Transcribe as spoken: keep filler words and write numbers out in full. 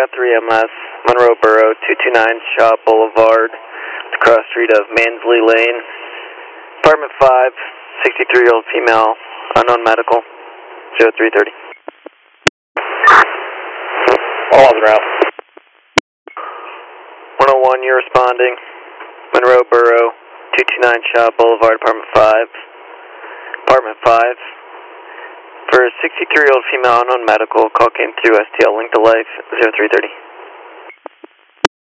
got three M S, Monroe Borough, two two nine Shaw Boulevard, the cross street of Mansley Lane. Apartment five, sixty-three-year-old female, unknown medical, zero three thirty. All on the route. one oh one, you're responding. Monroe Borough, two two nine Shaw Boulevard, apartment five. Apartment five. For a sixty-three-year-old female, unknown medical, call came through S T L Link to Life, zero three thirty.